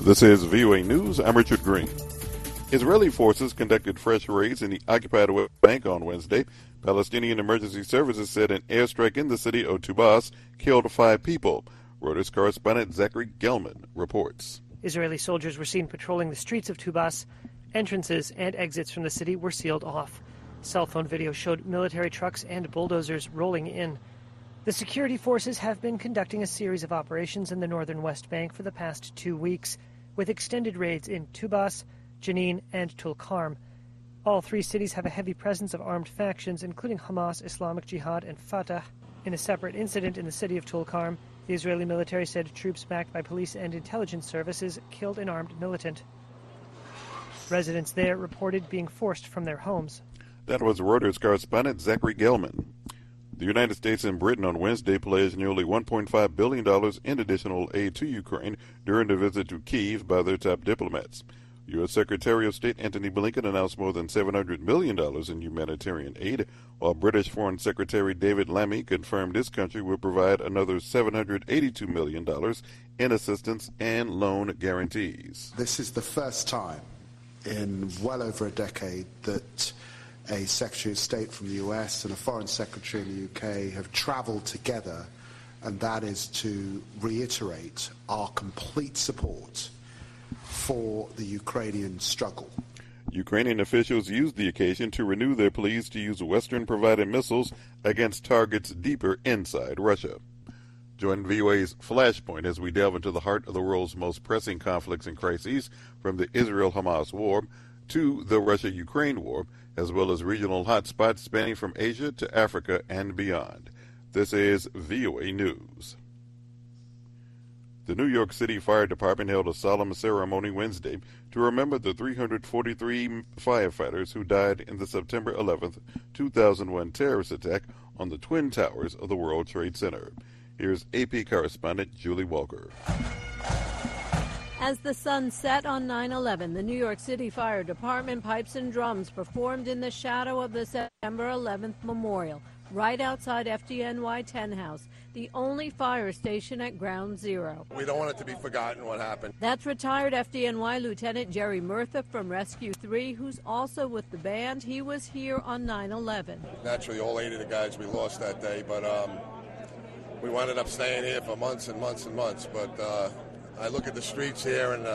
This is VOA News. I'm Richard Green. Israeli forces conducted fresh raids in the occupied West Bank on Wednesday. Palestinian Emergency Services said an airstrike in the city of Tubas killed 5 people. Reuters correspondent Zachary Gelman reports. Israeli soldiers were seen patrolling the streets of Tubas. Entrances and exits from the city were sealed off. Cell phone video showed military trucks and bulldozers rolling in. The security forces have been conducting a series of operations in the northern West Bank for the past 2 weeks, with extended raids in Tubas, Jenin, and Tulkarm. All 3 cities have a heavy presence of armed factions, including Hamas, Islamic Jihad, and Fatah. In a separate incident in the city of Tulkarm, the Israeli military said troops backed by police and intelligence services killed an armed militant. Residents there reported being forced from their homes. That was Reuters correspondent Zachary Gelman. The United States and Britain on Wednesday pledged nearly $1.5 billion in additional aid to Ukraine during the visit to Kyiv by their top diplomats. U.S. Secretary of State Antony Blinken announced more than $700 million in humanitarian aid, while British Foreign Secretary David Lammy confirmed his country will provide another $782 million in assistance and loan guarantees. This is the first time in well over a decade that a Secretary of State from the US and a Foreign Secretary in the UK have traveled together, and that is to reiterate our complete support for the Ukrainian struggle. Ukrainian officials used the occasion to renew their pleas to use Western-provided missiles against targets deeper inside Russia. Join VOA's Flashpoint as we delve into the heart of the world's most pressing conflicts and crises, from the Israel-Hamas war to the Russia-Ukraine war, as well as regional hotspots spanning from Asia to Africa and beyond. This is VOA News. The New York City Fire Department held a solemn ceremony Wednesday to remember the 343 firefighters who died in the September 11, 2001 terrorist attack on the Twin Towers of the World Trade Center. Here's AP correspondent Julie Walker. As the sun set on 9/11, the New York City Fire Department pipes and drums performed in the shadow of the September 11th memorial, right outside FDNY 10 House, the only fire station at Ground Zero. We don't want it to be forgotten what happened. That's retired FDNY Lieutenant Jerry Murtha from Rescue 3, who's also with the band. He was here on 9/11. Naturally, all 8 of the guys we lost that day, but we wound up staying here for months and months and months. But I look at the streets here, and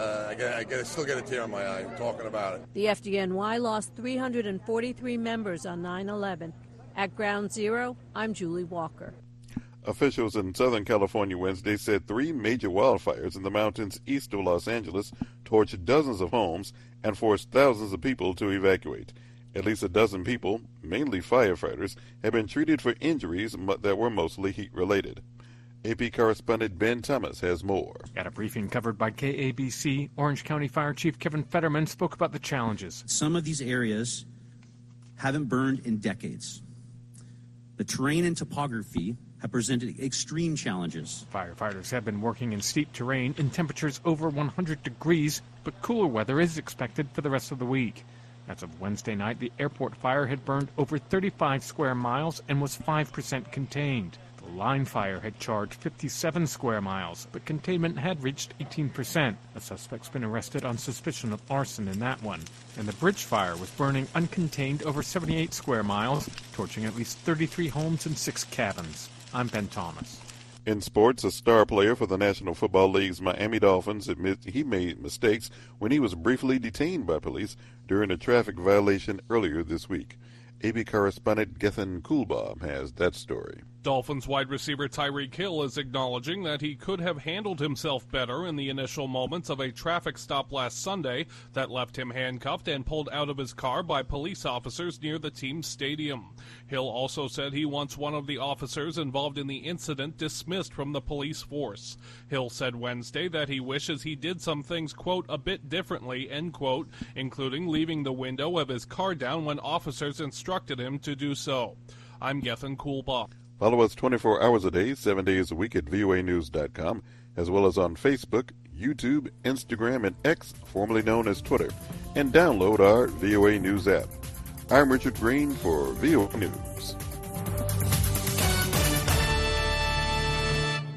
I still get a tear in my eye talking about it. The FDNY lost 343 members on 9/11. At Ground Zero, I'm Julie Walker. Officials in Southern California Wednesday said 3 major wildfires in the mountains east of Los Angeles torched dozens of homes and forced thousands of people to evacuate. At least a dozen people, mainly firefighters, have been treated for injuries that were mostly heat-related. AP correspondent Ben Thomas has more. At a briefing covered by KABC, Orange County Fire Chief Kevin Fetterman spoke about the challenges. Some of these areas haven't burned in decades. The terrain and topography have presented extreme challenges. Firefighters have been working in steep terrain in temperatures over 100 degrees, but cooler weather is expected for the rest of the week. As of Wednesday night, the airport fire had burned over 35 square miles and was 5% contained. The line fire had charged 57 square miles, but containment had reached 18%. A suspect's been arrested on suspicion of arson in that one. And the bridge fire was burning uncontained over 78 square miles, torching at least 33 homes and 6 cabins. I'm Ben Thomas. In sports, a star player for the National Football League's Miami Dolphins admits he made mistakes when he was briefly detained by police during a traffic violation earlier this week. AP correspondent Gethin Coolbaum has that story. Dolphins wide receiver Tyreek Hill is acknowledging that he could have handled himself better in the initial moments of a traffic stop last Sunday that left him handcuffed and pulled out of his car by police officers near the team's stadium. Hill also said he wants one of the officers involved in the incident dismissed from the police force. Hill said Wednesday that he wishes he did some things, quote, a bit differently, end quote, including leaving the window of his car down when officers instructed him to do so. I'm Gethin Coolbaum. Follow us 24 hours a day, 7 days a week at voanews.com, as well as on Facebook, YouTube, Instagram, and X, formerly known as Twitter, and download our VOA News app. I'm Richard Green for VOA News.